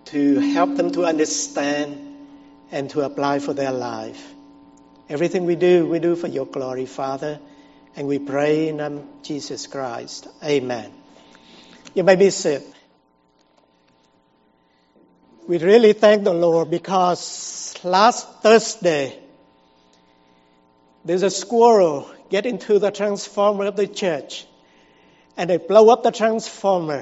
to help them to understand and to apply for their life. Everything we do for your glory, Father, and we pray in the name of Jesus Christ. Amen. You may be seated. We really thank the Lord because last Thursday, there's a squirrel get into the transformer of the church, and they blow up the transformer.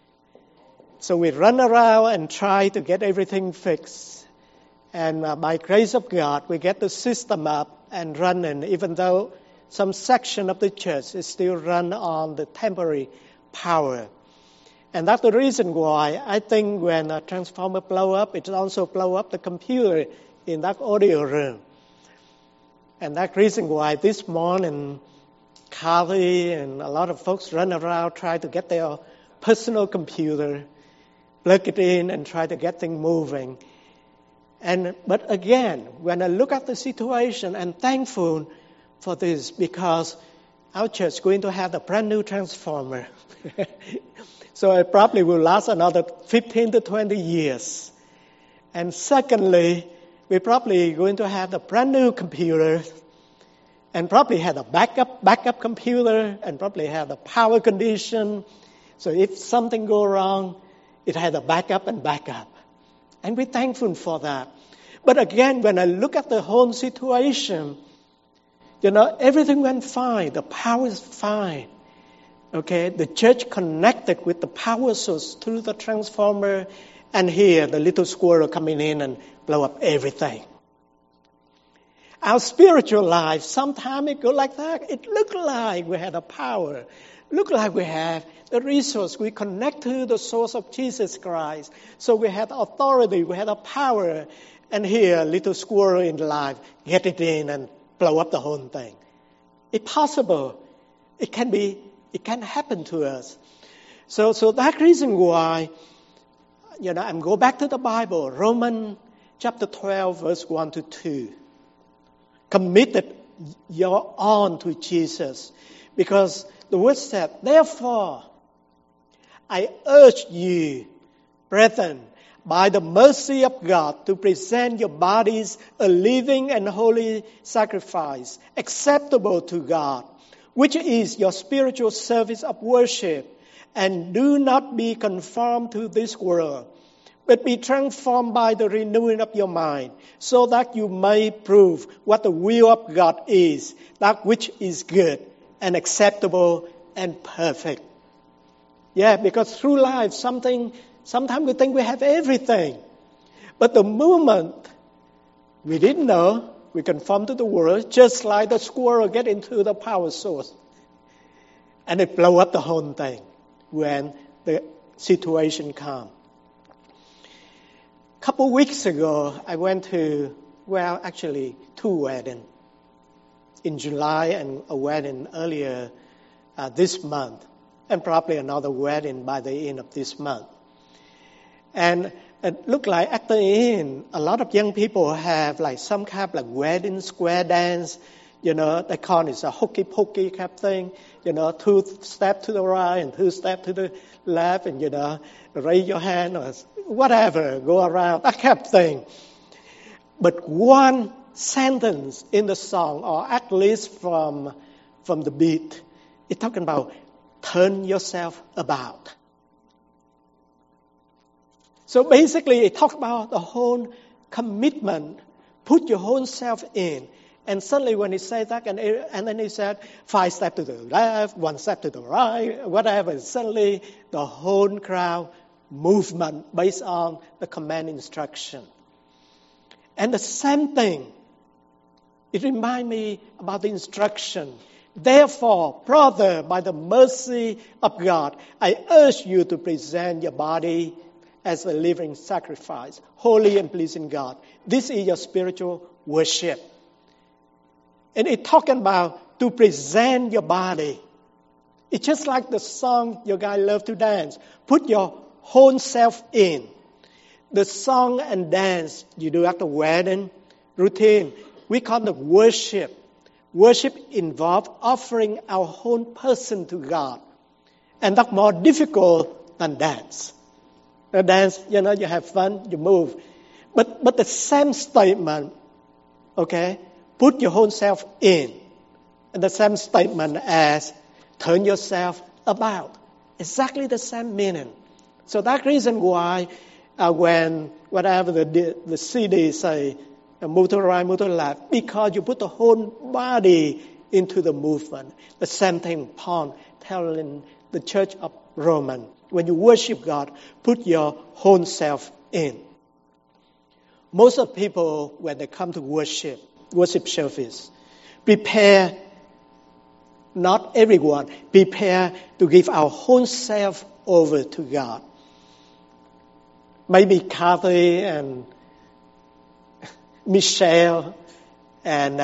So we run around and try to get everything fixed. And by grace of God, we get the system up and running, even though some section of the church is still run on the temporary power. And that's the reason why I think when a transformer blow up, it also blow up the computer in that audio room. And that's the reason why this morning, Carly and a lot of folks run around, try to get their personal computer, plug it in, and try to get things moving. But again, when I look at the situation, I'm thankful for this because our church is going to have a brand new transformer. So it probably will last another 15 to 20 years. And secondly, we're probably going to have a brand new computer and probably have a backup computer and probably have a power condition. So if something go wrong, it had a backup and backup. And we're thankful for that. But again, when I look at the whole situation, everything went fine. The power is fine. Okay, the church connected with the power source through the transformer, and here the little squirrel coming in and blow up everything. Our spiritual life, sometimes it go like that. It look like we had a power. Look like we have the resource. We connect to the source of Jesus Christ. So we had authority, we had a power. And here, little squirrel in life, get it in and blow up the whole thing. It's possible. It can happen to us. So that reason why, I'm go back to the Bible, Romans chapter 12, verse 1 to 2. Committed your own to Jesus. Because the word said, therefore, I urge you, brethren, by the mercy of God, to present your bodies a living and holy sacrifice, acceptable to God, which is your spiritual service of worship. And do not be conformed to this world, but be transformed by the renewing of your mind, so that you may prove what the will of God is, that which is good and acceptable and perfect. Yeah, because through life, sometimes we think we have everything. But the moment we didn't know, we conform to the world, just like the squirrel get into the power source. And it blow up the whole thing when the situation comes. A couple weeks ago, I went to, two weddings. In July and a wedding earlier this month. And probably another wedding by the end of this month. And it looked like at the end, a lot of young people have like some kind of like wedding square dance. They call it a hokey-pokey kind of thing. 2 steps to the right and 2 steps to the left and, raise your hand or whatever, go around, that kind of thing. But one sentence in the song, or at least from the beat, it's talking about turn yourself about. So basically, it talks about the whole commitment, put your whole self in. And suddenly when he said that, and then he said, 5 steps to the left, 1 step to the right, whatever, suddenly the whole crowd movement based on the command instruction. And the same thing, it reminds me about the instruction. Therefore, brother, by the mercy of God, I urge you to present your body as a living sacrifice, holy and pleasing God. This is your spiritual worship. And it's talking about to present your body. It's just like the song your guy love to dance. Put your whole self in. The song and dance you do at the wedding routine, we call it worship. Worship involves offering our whole person to God. And that's more difficult than dance. dance, you have fun, you move. But the same statement, okay, put your whole self in. And the same statement as turn yourself about. Exactly the same meaning. So that's the reason why when whatever the CD say, move to the right, move to the left, because you put the whole body into the movement. The same thing Paul telling the church of Roman. When you worship God, put your whole self in. Most of people, when they come to worship service, prepare, not everyone, prepare to give our whole self over to God. Maybe Kathy and Michelle and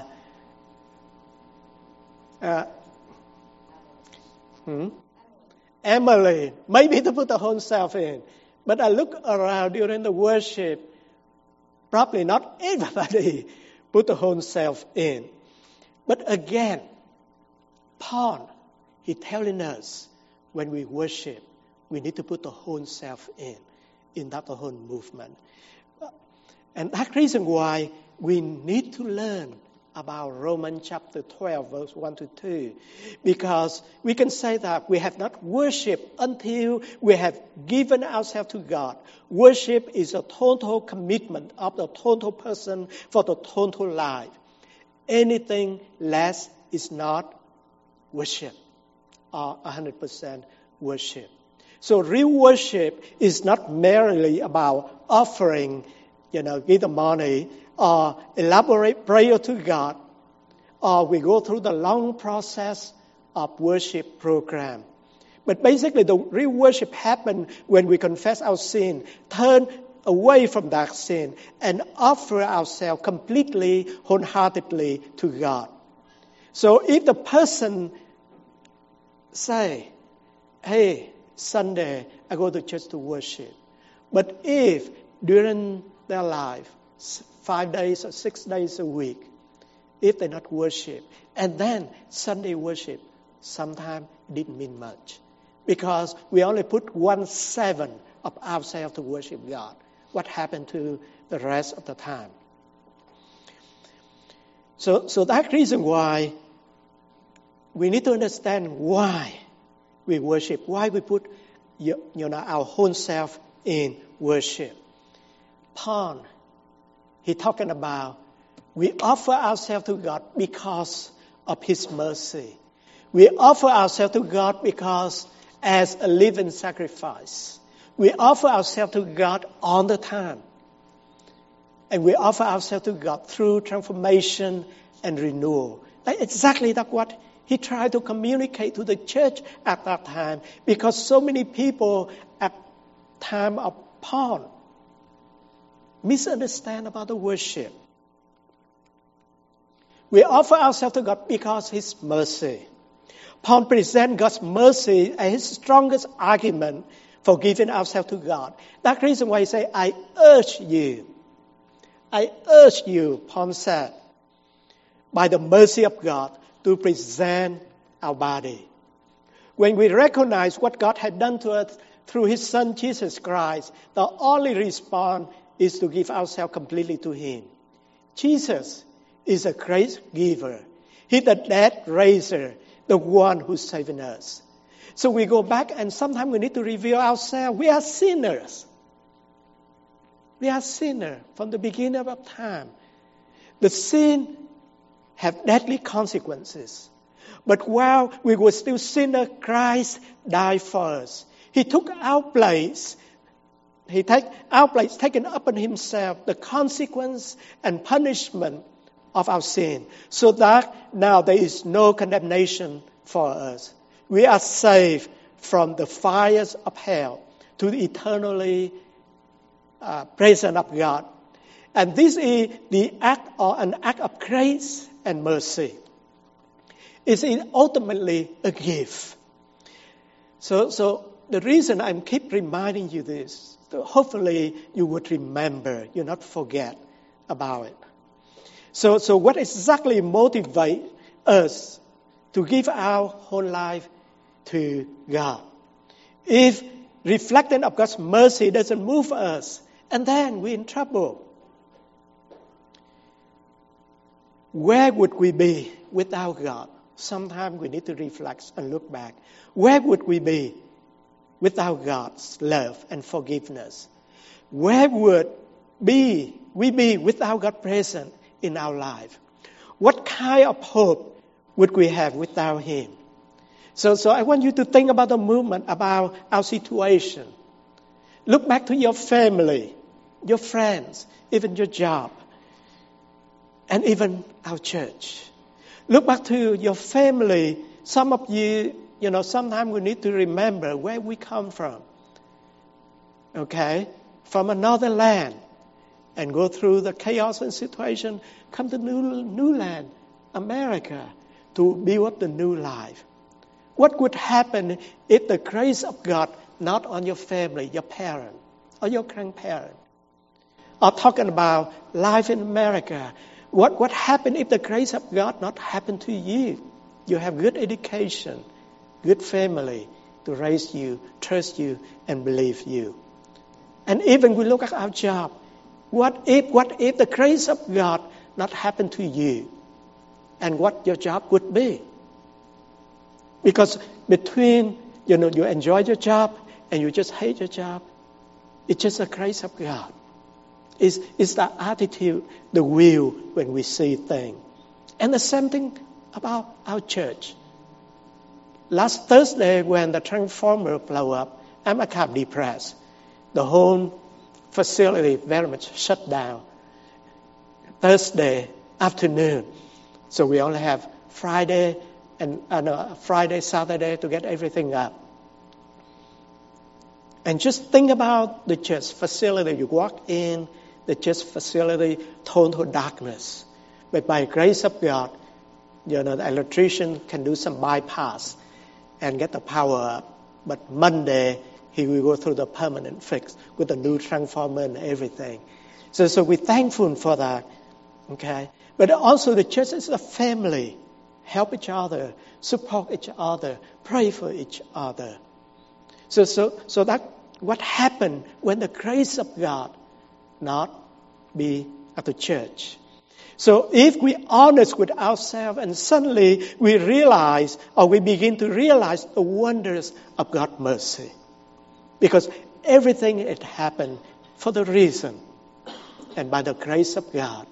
Emily, maybe to put the whole self in. But I look around during the worship, probably not everybody put the whole self in. But again, Paul, he's telling us when we worship, we need to put the whole self in that whole movement. And that's the reason why we need to learn about Romans chapter 12, verse 1 to 2. Because we can say that we have not worshipped until we have given ourselves to God. Worship is a total commitment of the total person for the total life. Anything less is not worship or 100% worship. So real worship is not merely about offering, give the money, or elaborate prayer to God, or we go through the long process of worship program. But basically the real worship happens when we confess our sin, turn away from that sin, and offer ourselves completely, wholeheartedly to God. So if the person say, hey, Sunday I go to church to worship, but if during their life, 5 days or 6 days a week, if they not worship, and then Sunday worship, sometimes it didn't mean much. Because we only put 1/7 of ourselves to worship God. What happened to the rest of the time? So that's the reason why we need to understand why we worship, why we put our whole self in worship. Paul, he's talking about we offer ourselves to God because of His mercy. We offer ourselves to God because as a living sacrifice. We offer ourselves to God all the time. And we offer ourselves to God through transformation and renewal. That's exactly what he tried to communicate to the church at that time. Because so many people at time of Paul misunderstand about the worship. We offer ourselves to God because His mercy. Paul presents God's mercy as his strongest argument for giving ourselves to God. That's the reason why he says, I urge you, Paul said, by the mercy of God, to present our body. When we recognize what God had done to us through His Son, Jesus Christ, the only response is to give ourselves completely to Him. Jesus is a great giver. He's the dead raiser, the one who's saving us. So we go back and sometimes we need to reveal ourselves. We are sinners. We are sinners from the beginning of time. The sin have deadly consequences. But while we were still sinners, Christ died for us. He took our place. He took our place, taken upon Himself the consequence and punishment of our sin, so that now there is no condemnation for us. We are saved from the fires of hell to the eternally presence of God. And this is the act or an act of grace and mercy. It's ultimately a gift. So the reason I keep reminding you this, so hopefully you would remember, you not forget about it. So what exactly motivates us to give our whole life to God? If reflecting of God's mercy doesn't move us, and then we're in trouble. Where would we be without God? Sometimes we need to reflect and look back. Where would we be without God's love and forgiveness? Where would we be without God present in our life? What kind of hope would we have without Him? So I want you to think about the movement, about our situation. Look back to your family, your friends, even your job, and even our church. Look back to your family. Some of you, sometimes we need to remember where we come from. Okay? From another land. And go through the chaos and situation, come to new land, America, to build the new life. What would happen if the grace of God not on your family, your parent, or your grandparent? Or talking about life in America, what happened if the grace of God not happen to you? You have good education, good family to raise you, trust you, and believe you. And even we look at our job. What if the grace of God not happen to you? And what your job would be? Because between, you enjoy your job and you just hate your job, it's just the grace of God. It's the attitude, the will when we see things. And the same thing about our church. Last Thursday when the transformer blew up, I'm kind of depressed. The whole facility very much shut down. Thursday afternoon. So we only have Friday, Saturday to get everything up. And just think about the church facility. You walk in, the church facility, total darkness. But by grace of God, the electrician can do some bypass and get the power up. But Monday, he will go through the permanent fix with the new transformer and everything. So we're thankful for that. Okay? But also the church is a family. Help each other, support each other, pray for each other. So that what happened when the grace of God not be at the church. So if we're honest with ourselves and suddenly we realize or we begin to realize the wonders of God's mercy. Because everything it happened for the reason. And by the grace of God,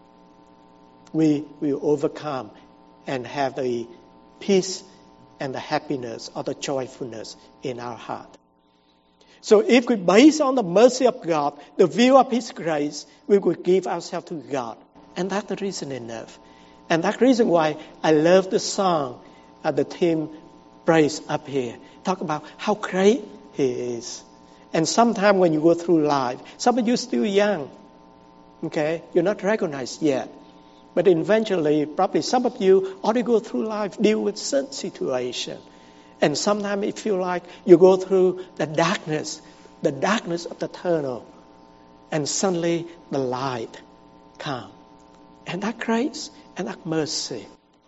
we will overcome and have the peace and the happiness or the joyfulness in our heart. So if we base on the mercy of God, the view of His grace, we will give ourselves to God. And that's the reason enough. And that's the reason why I love the song the team praise up here. Talk about how great He is. And sometimes when you go through life, some of you still young. Okay? You're not recognized yet. But eventually, probably some of you already go through life, deal with certain situation. And sometimes it feels like you go through the darkness of the tunnel. And suddenly the light comes. And that grace and that mercy.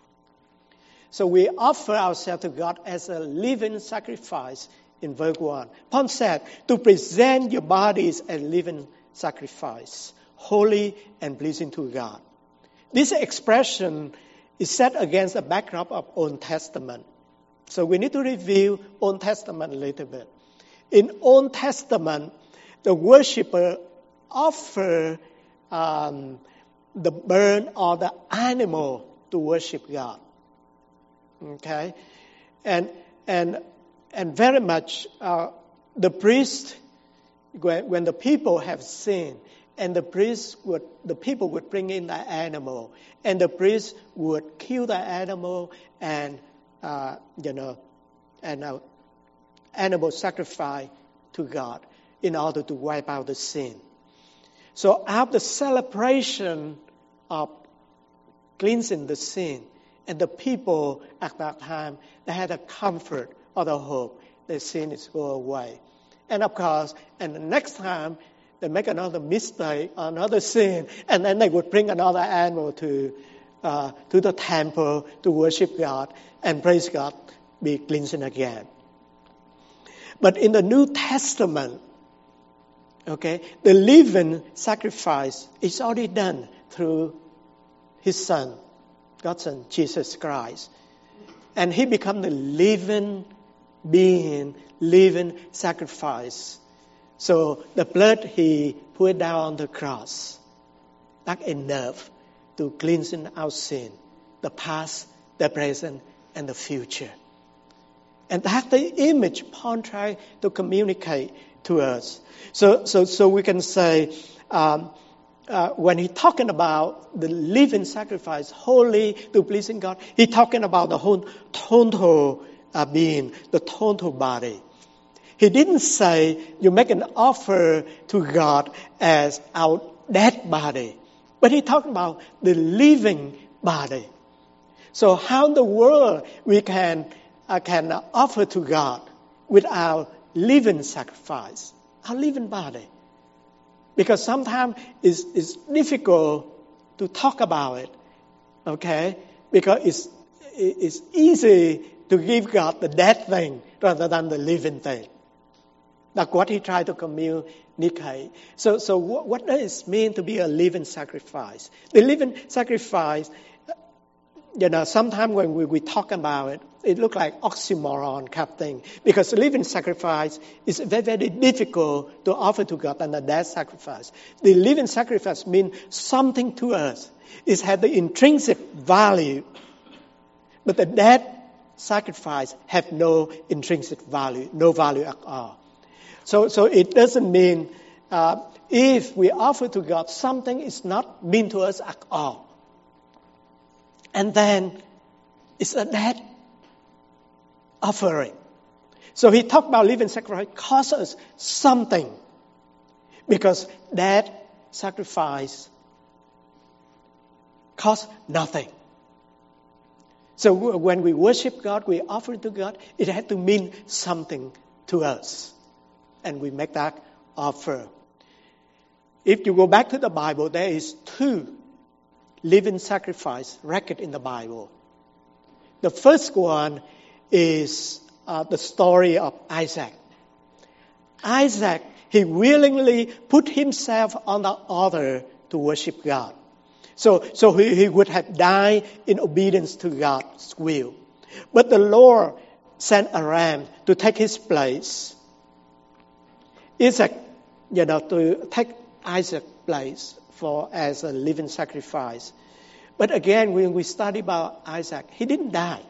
So we offer ourselves to God as a living sacrifice in verse 1. Paul said, to present your bodies as living sacrifice, holy and pleasing to God. This expression is set against the backdrop of Old Testament. So we need to review Old Testament a little bit. In Old Testament, the worshiper offer the bird or the animal to worship God. Okay, and very much the priest, when the people have sinned, and the people would bring in the animal, and the priest would kill the animal and animal sacrifice to God in order to wipe out the sin. So after celebration of cleansing the sin, and the people at that time, they had a comfort or the hope the sin is go away. And of course, and the next time they make another mistake, another sin, and then they would bring another animal to the temple to worship God and praise God, be cleansing again. But in the New Testament, okay, the living sacrifice is already done through His Son, God's Son, Jesus Christ. And He become the living being, living sacrifice. So the blood He put down on the cross, that's enough to cleanse our sin, the past, the present, and the future. And that's the image Paul tried to communicate to us. So we can say, when he's talking about the living sacrifice, holy to pleasing God, he's talking about the whole total being, the total body. He didn't say you make an offer to God as our dead body, but he talked about the living body. So how in the world we can offer to God with our living sacrifice, our living body? Because sometimes it's difficult to talk about it, okay? Because it's easy to give God the dead thing rather than the living thing. That's what he tried to communicate. So what does it mean to be a living sacrifice? The living sacrifice, sometimes when we talk about it, it looks like oxymoron kind of thing. Because the living sacrifice is very, very difficult to offer to God than the dead sacrifice. The living sacrifice means something to us. It has the intrinsic value. But the dead sacrifice have no intrinsic value, no value at all. So it doesn't mean if we offer to God something, it's not mean to us at all. And then it's a dead offering. So he talked about living sacrifice costs us something, because that sacrifice costs nothing. So when we worship God, we offer to God, it had to mean something to us. And we make that offer. If you go back to the Bible, there is 2 living sacrifice record in the Bible. The first one is the story of Isaac. Isaac, he willingly put himself on the altar to worship God. So he would have died in obedience to God's will. But the Lord sent a ram to take his place. Isaac, to take Isaac's place as a living sacrifice. But again, when we study about Isaac, he didn't die.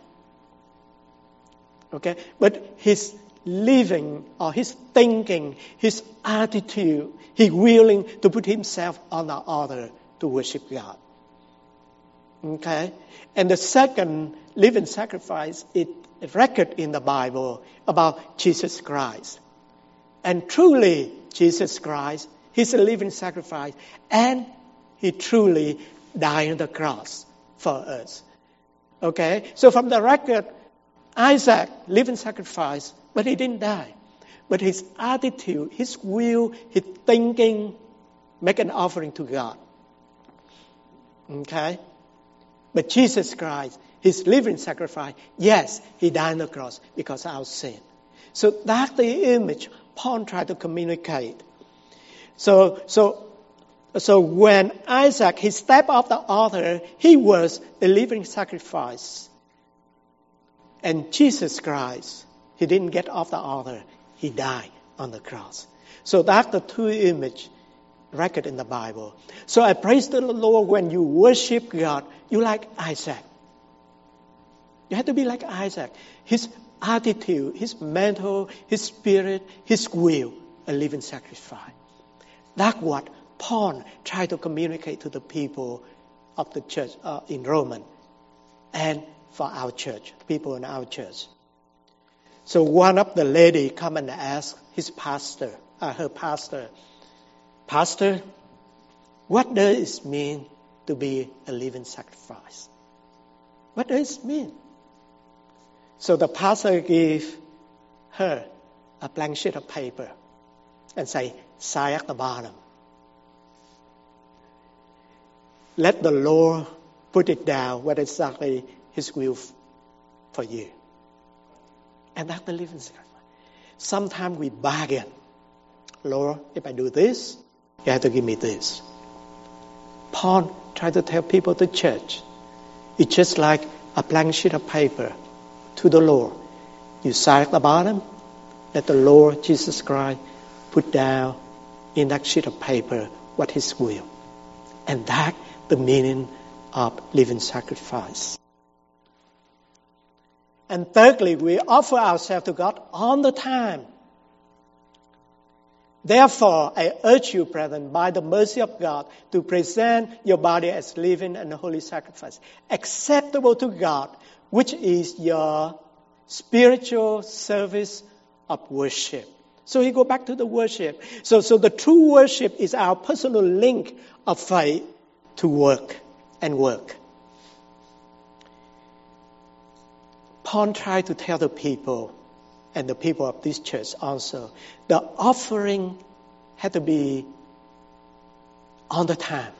Okay? But his living or his thinking, his attitude, he willing to put himself on the altar to worship God. Okay? And the second living sacrifice is a record in the Bible about Jesus Christ. And truly, Jesus Christ, he's a living sacrifice, and he truly died on the cross for us. Okay? So from the record, Isaac, living sacrifice, but he didn't die. But his attitude, his will, his thinking, make an offering to God. Okay? But Jesus Christ, his living sacrifice, yes, he died on the cross because of our sin. So that's the image Paul tried to communicate. So when Isaac, he stepped off the altar, he was a living sacrifice. And Jesus Christ, he didn't get off the altar. He died on the cross. So that's the 2 images record in the Bible. So I praise the Lord when you worship God, you like Isaac. You have to be like Isaac. His attitude, his mental, his spirit, his will, a living sacrifice. That's what Paul tried to communicate to the people of the church in Rome and for our church, people in our church. So one of the lady come and ask his pastor, her pastor, Pastor, what does it mean to be a living sacrifice? What does it mean? So the pastor gave her a blank sheet of paper and say, sign at the bottom. Let the Lord put it down what exactly His will for you. And that's the living sacrifice. Sometimes we bargain. Lord, if I do this, you have to give me this. Paul tried to tell people to church, it's just like a blank sheet of paper to the Lord. You sign at the bottom, let the Lord Jesus Christ put down in that sheet of paper what His will. And that's the meaning of living sacrifice. And thirdly, we offer ourselves to God all the time. Therefore, I urge you, brethren, by the mercy of God, to present your body as living and holy sacrifice, acceptable to God, which is your spiritual service of worship. So he go back to the worship. So the true worship is our personal link of faith to work and work. Paul tried to tell the people, and the people of this church also, the offering had to be all the time.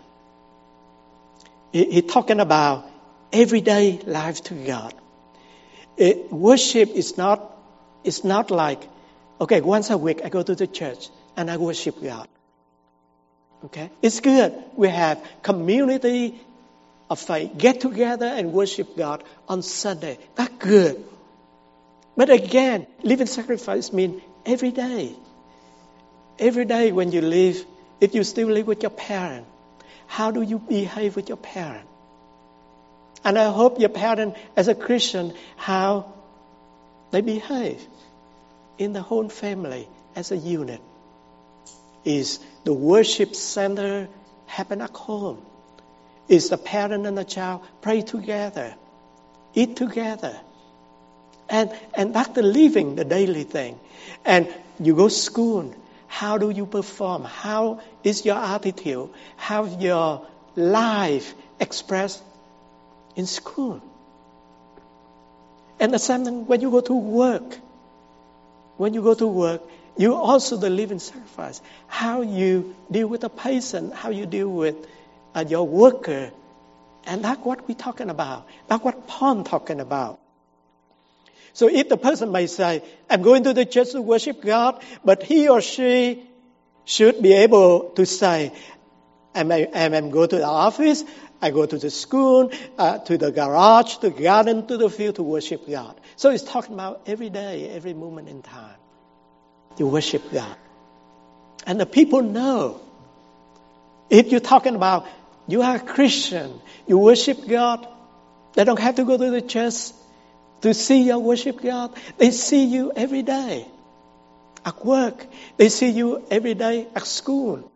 He's talking about everyday life to God. Worship is not like, okay, once a week I go to the church and I worship God. Okay, it's good. We have community of faith, get together and worship God on Sunday. That's good. But again, living sacrifice means every day. Every day when you live, if you still live with your parent, how do you behave with your parent? And I hope your parent, as a Christian, how they behave in the whole family as a unit. Is the worship center happen at home? Is the parent and the child pray together, eat together? And that's the living, the daily thing. And you go to school, how do you perform? How is your attitude? How your life expressed in school? And the same thing when you go to work. When you go to work, you also the living sacrifice. How you deal with a patient, how you deal with your worker. And that's what we're talking about. That's what Paul talking about. So if the person may say, I'm going to the church to worship God, but he or she should be able to say, I go to the office, I go to the school, to the garage, to the garden, to the field to worship God. So it's talking about every day, every moment in time, to worship God. And the people know. If you're talking about, you are a Christian, you worship God, they don't have to go to the church to see you worship God. They see you every day at work. They see you every day at school.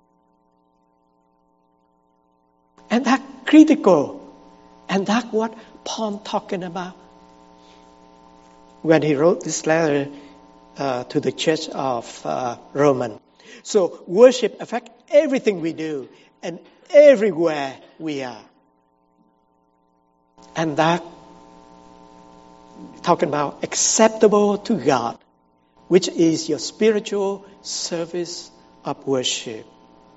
And that's critical. And that's what Paul talking about when he wrote this letter to the church of Roman. So worship affects everything we do and everywhere we are. And that talking about acceptable to God, which is your spiritual service of worship.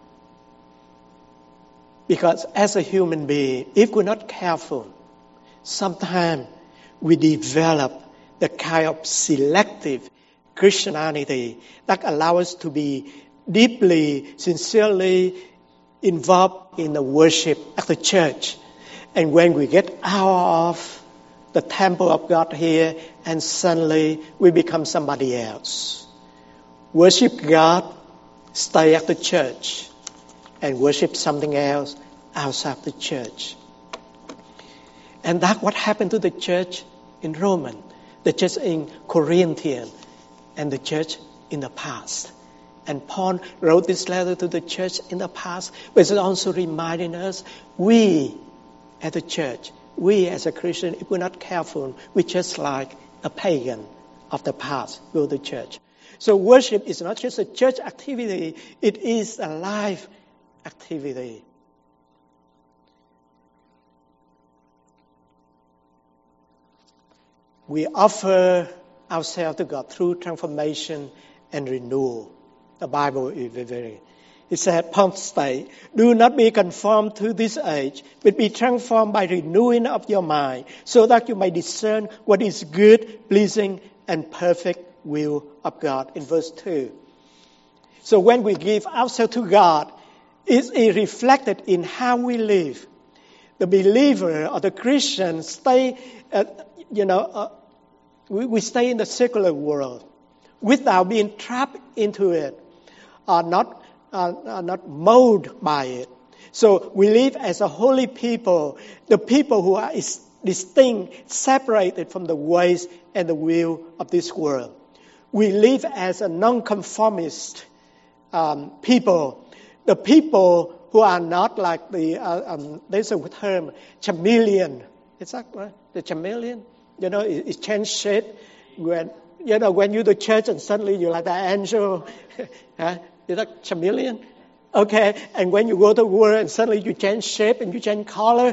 Because as a human being, if we're not careful, sometimes we develop the kind of selective Christianity that allows us to be deeply, sincerely involved in the worship at the church. And when we get out of the temple of God here, and suddenly we become somebody else. Worship God, stay at the church, and worship something else outside the church. And that's what happened to the church in Roman, the church in Corinthian, and the church in the past. And Paul wrote this letter to the church in the past, but it's also reminding us, we at the church, we as a Christian, if we're not careful, we're just like a pagan of the past, go to church. So worship is not just a church activity, it is a life activity. We offer ourselves to God through transformation and renewal. The Bible is very. It said, Paul states, do not be conformed to this age, but be transformed by renewing of your mind, so that you may discern what is good, pleasing, and perfect will of God in verse 2. So when we give ourselves to God, it's reflected in how we live. The believer or the Christian stay, we stay in the secular world without being trapped into it, are not molded by it. So we live as a holy people, the people who are distinct, separated from the ways and the will of this world. We live as a non-conformist people, the people who are not like there's a term, chameleon. Is that right? The chameleon? It changes shape. When you to church and suddenly you're like the angel. Is that chameleon? Okay. And when you go to work and suddenly you change shape and you change color.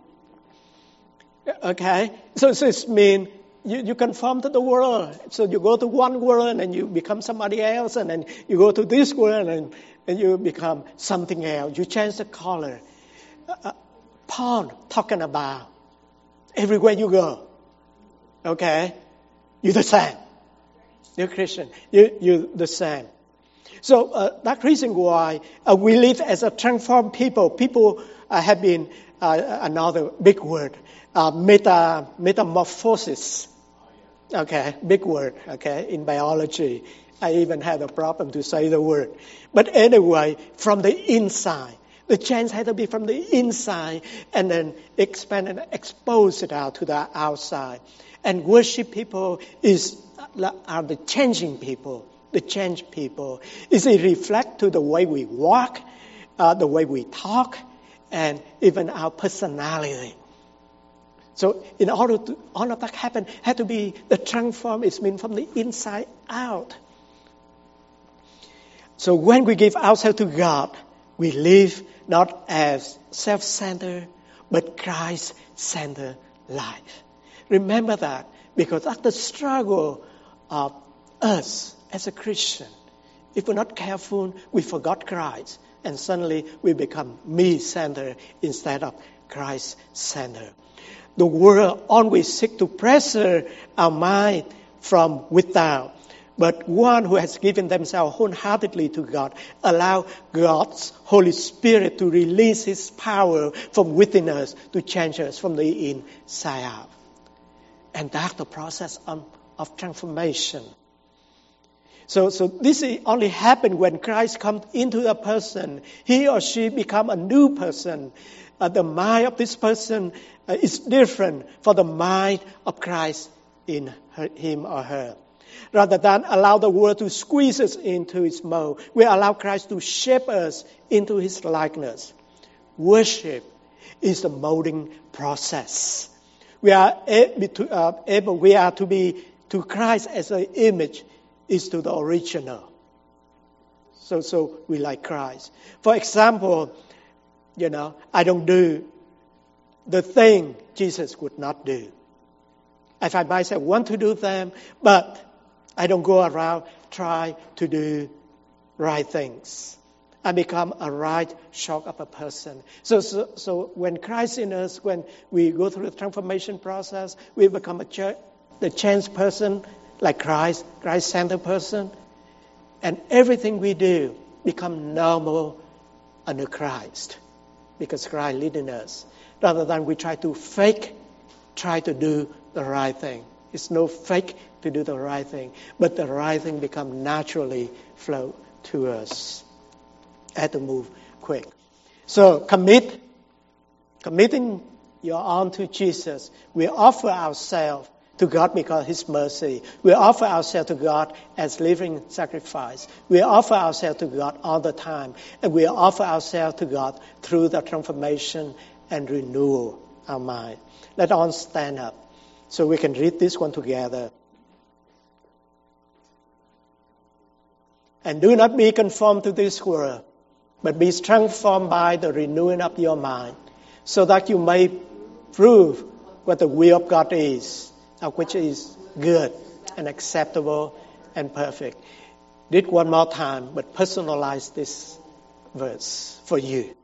Okay. So it means you conform to the world. So you go to one world and you become somebody else, and then you go to this world and you become something else. You change the color. Paul talking about everywhere you go. Okay? You're the same. You're Christian. You're the same. So that's the reason why we live as a transformed people. People have been, another big word, metamorphosis. Okay, big word, okay, in biology. I even had a problem to say the word. But anyway, from the inside. The change had to be from the inside and then expand and expose it out to the outside. And worship people are the changing people, the changed people. It reflects to the way we walk, the way we talk, and even our personality. So in order to all of that happen, had to be the transform. It's mean from the inside out. So when we give ourselves to God, we live not as self-centered, but Christ-centered life. Remember that, because that's the struggle of us as a Christian. If we're not careful, we forgot Christ, and suddenly we become me-centered instead of Christ-centered. The world always seeks to pressure our mind from without. But one who has given themselves wholeheartedly to God, allow God's Holy Spirit to release His power from within us to change us from the inside out. And that's the process of transformation. So this only happens when Christ comes into a person. He or she become a new person. The mind of this person is different from the mind of Christ in him or her. Rather than allow the world to squeeze us into its mold, we allow Christ to shape us into His likeness. Worship is the molding process. We are to be to Christ as an image is to the original. So we like Christ. For example, I don't do the thing Jesus would not do. I find myself want to do them, but I don't go around try to do right things. I become a right shock of a person. So when Christ in us, when we go through the transformation process, we become the changed person like Christ-centered person, and everything we do become normal under Christ, because Christ leading us. Rather than we try to do the right thing. It's no fake to do the right thing, but the right thing become naturally flow to us. I had to move quick. So committing your arm to Jesus. We offer ourselves to God because of His mercy. We offer ourselves to God as living sacrifice. We offer ourselves to God all the time. And we offer ourselves to God through the transformation and renewal of our mind. Let us stand up so we can read this one together. And do not be conformed to this world, but be transformed by the renewing of your mind, so that you may prove what the will of God is, which is good and acceptable and perfect. Read one more time, but personalize this verse for you.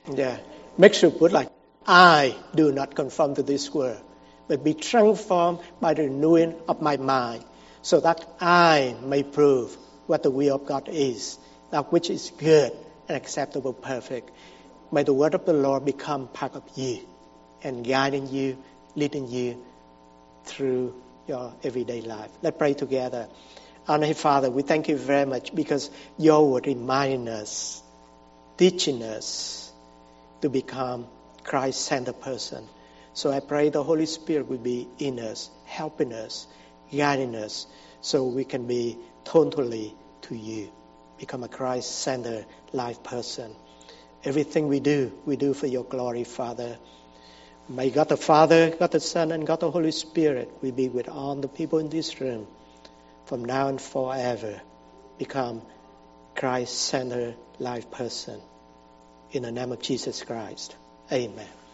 Yeah. Make sure put like, I do not conform to this world, but be transformed by the renewing of my mind, so that I may prove what the will of God is, that which is good and acceptable, perfect. May the word of the Lord become part of you and guiding you, leading you through your everyday life. Let's pray together. Our Father, we thank you very much because your word reminding us, teaching us to become Christ-centered person. So I pray the Holy Spirit will be in us, helping us, guiding us, so we can be totally to you, become a Christ-centered life person. Everything we do for your glory, Father. May God the Father, God the Son, and God the Holy Spirit will be with all the people in this room from now and forever. Become Christ-centered life person. In the name of Jesus Christ. Amen.